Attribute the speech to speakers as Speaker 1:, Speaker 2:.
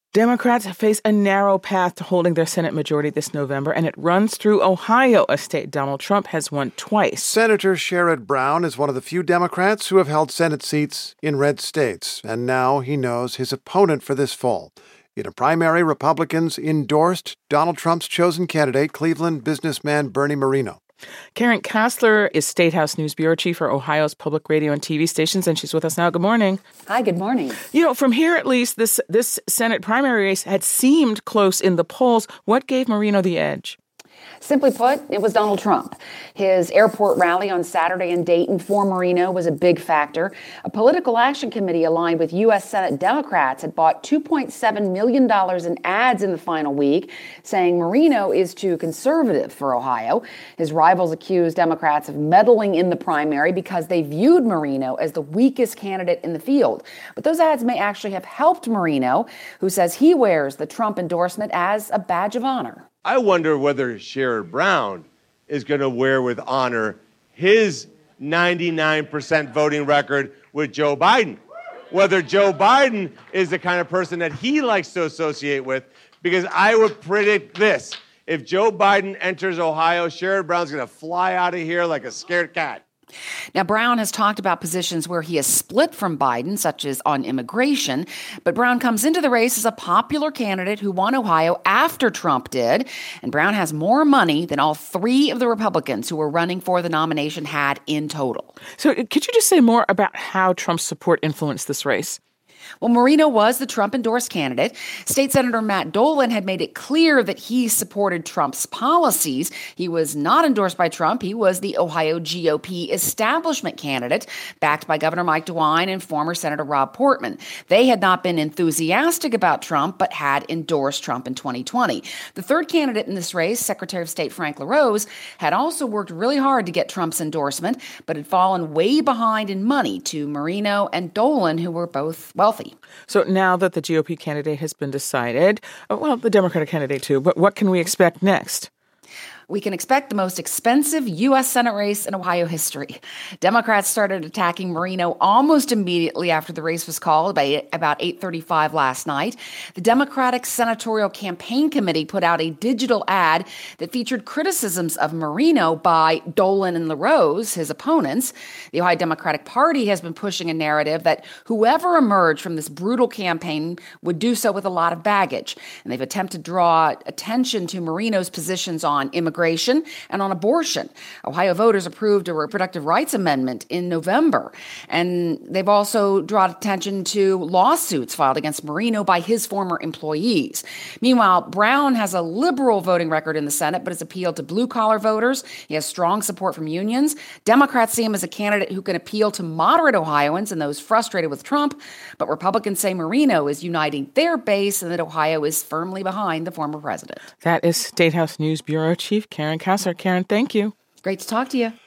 Speaker 1: Democrats face a narrow path to holding their Senate majority this November, and it runs through Ohio, a state Donald Trump has won twice.
Speaker 2: Senator Sherrod Brown is one of the few Democrats who have held Senate seats in red states, and now he knows his opponent for this fall. In a primary, Republicans endorsed Donald Trump's chosen candidate, Cleveland businessman Bernie Moreno.
Speaker 1: Karen Kasler is State House News Bureau Chief for Ohio's public radio and TV stations, and she's with us now. Good morning.
Speaker 3: Hi, good morning.
Speaker 1: From here at least, this Senate primary race had seemed close in the polls. What gave Moreno the edge?
Speaker 3: Simply put, it was Donald Trump. His airport rally on Saturday in Dayton for Moreno was a big factor. A political action committee aligned with U.S. Senate Democrats had bought $2.7 million in ads in the final week, saying Moreno is too conservative for Ohio. His rivals accused Democrats of meddling in the primary because they viewed Moreno as the weakest candidate in the field. But those ads may actually have helped Moreno, who says he wears the Trump endorsement as a badge of honor.
Speaker 4: I wonder whether Sherrod Brown is going to wear with honor his 99% voting record with Joe Biden. Whether Joe Biden is the kind of person that he likes to associate with, because I would predict this. If Joe Biden enters Ohio, Sherrod Brown's going to fly out of here like a scared cat.
Speaker 3: Now, Brown has talked about positions where he has split from Biden, such as on immigration, but Brown comes into the race as a popular candidate who won Ohio after Trump did, and Brown has more money than all three of the Republicans who were running for the nomination had in total.
Speaker 1: So could you just say more about how Trump's support influenced this race?
Speaker 3: Well, Moreno was the Trump-endorsed candidate. State Senator Matt Dolan had made it clear that he supported Trump's policies. He was not endorsed by Trump. He was the Ohio GOP establishment candidate, backed by Governor Mike DeWine and former Senator Rob Portman. They had not been enthusiastic about Trump, but had endorsed Trump in 2020. The third candidate in this race, Secretary of State Frank LaRose, had also worked really hard to get Trump's endorsement, but had fallen way behind in money to Moreno and Dolan, who were both wealthy.
Speaker 1: So now that the GOP candidate has been decided, the Democratic candidate too, but what can we expect next?
Speaker 3: We can expect the most expensive U.S. Senate race in Ohio history. Democrats started attacking Moreno almost immediately after the race was called, by about 8:35 last night. The Democratic Senatorial Campaign Committee put out a digital ad that featured criticisms of Moreno by Dolan and LaRose, his opponents. The Ohio Democratic Party has been pushing a narrative that whoever emerged from this brutal campaign would do so with a lot of baggage. And they've attempted to draw attention to Moreno's positions on immigration and on abortion. Ohio voters approved a reproductive rights amendment in November, and they've also drawn attention to lawsuits filed against Moreno by his former employees. Meanwhile, Brown has a liberal voting record in the Senate, but has appealed to blue-collar voters. He has strong support from unions. Democrats see him as a candidate who can appeal to moderate Ohioans and those frustrated with Trump, but Republicans say Moreno is uniting their base and that Ohio is firmly behind the former president.
Speaker 1: That is State House News Bureau Chief Karen Kasler. Karen, thank you.
Speaker 3: Great to talk to you.